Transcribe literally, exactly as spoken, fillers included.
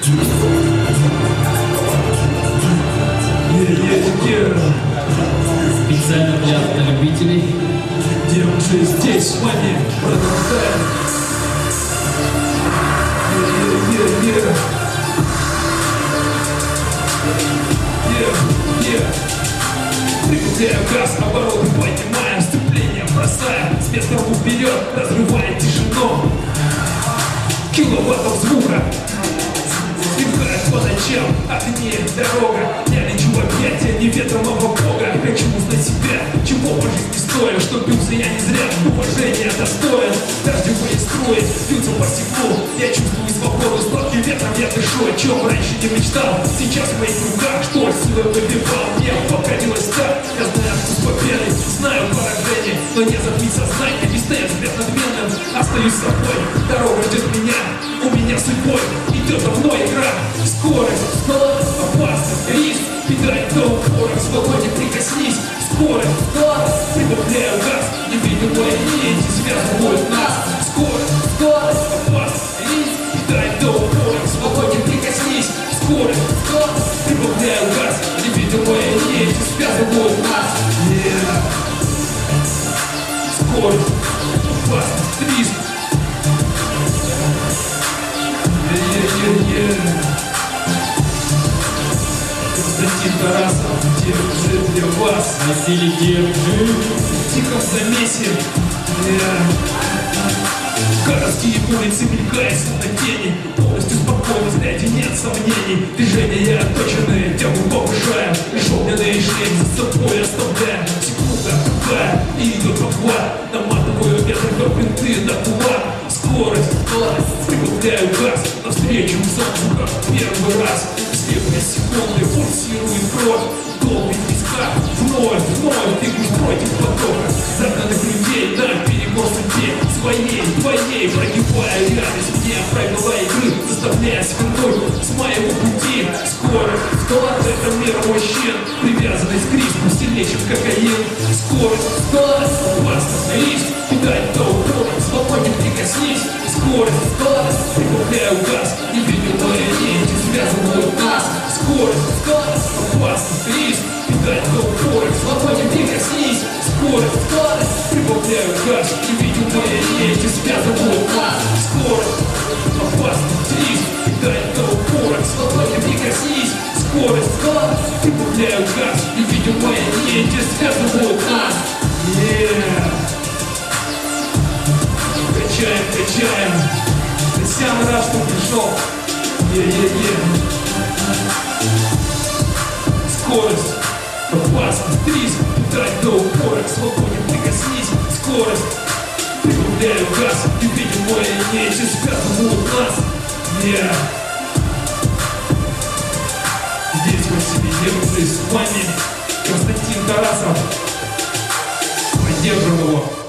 Специально для автолюбителей. Где он же здесь с вами продолжаем. Yeah, yeah, yeah. Прибавляю газ, обороты поднимаем, сцепление бросаем, с места вперед, разрывая тишину. Киловаттов звука сверкает по ночам, огни, дорога. Я лечу опять, я не ветром, а во Бога. Хочу узнать себя, чего по жизни стоит, что бился я не зря, уважение достоин. Дождевые струи бьются по стеклу, я чувствую свободу, сладким ветром я дышу. О чем раньше не мечтал, сейчас в моих руках, что силой выбивал. Мне покорилась так, я знаю вкус победы, знаю поражение, но не забыть сознание, не стоять взгляд надменным. Остаюсь собой, дорога ждет меня, у меня судьбой идет во мной игра. Скорость, скорость, опасность, риск, педаль до упора, в свободе прикоснись. Скорость, скорость, прибавляю газ, невидимые нити связывают нас. Скорость, скорость, опасность, риск, педаль до упора, в свободе прикоснись. Скорость, скорость, прибавляю газ, невидимые нити связывают нас. Yeah. Скорость, опасность, риск. Yeah-yeah-yeah. Константин Тарасов, держи для вас. Василий, держи. В тихом замесе. Yeah. Городские улицы мелькаются на тени, полностью спокойно, взгляде нет сомнений. Движения отточенные, тягу повышаем, лишь огненный шлем за собой оставляем. Секунда, другая, и идет попла, наматываю ветер до пинты, до пула. Скорость, скорость, прибавляю газ, навстречу солнцу, как первый раз. Слепые секунды пульсирует кровь, долгий в висках, вновь, вновь бегут против потока. Загнанных людей на перекор судьбе, своей, твоей, прогибая реальность мне правила игры, заставляя свернуть с моего пути. Скорость, скорость, это мир мужчин, привязанность к риску сильнее, чем кокаин. Скорость, скорость, опасность, риск, педаль до упора, свободен прикоснись. Скорость, скорость, прибавляю газ, невидимые нити связывают нас. Скорость, скорость, опасность, риск, педаль до упора, свободен прикоснись. Скорость, скорость, прибавляю газ, невидимые нити связывают нас. Скорость, опасность, риск, педаль до упора, свободен прикоснись. Скорость, скорость, прибавляю газ, невидимые нити связывают нас. Yeah. Качаем, качаем. Сам рад, что пришел. Е-е-е. Скорость, опасность, риск, педаль до упора, свободен прикоснись. Скорость, прибавляю газ, невидимые нити связывают нас. Yeah. Здесь Василий, держи, с вами Константин Тарасов. Поддержим его.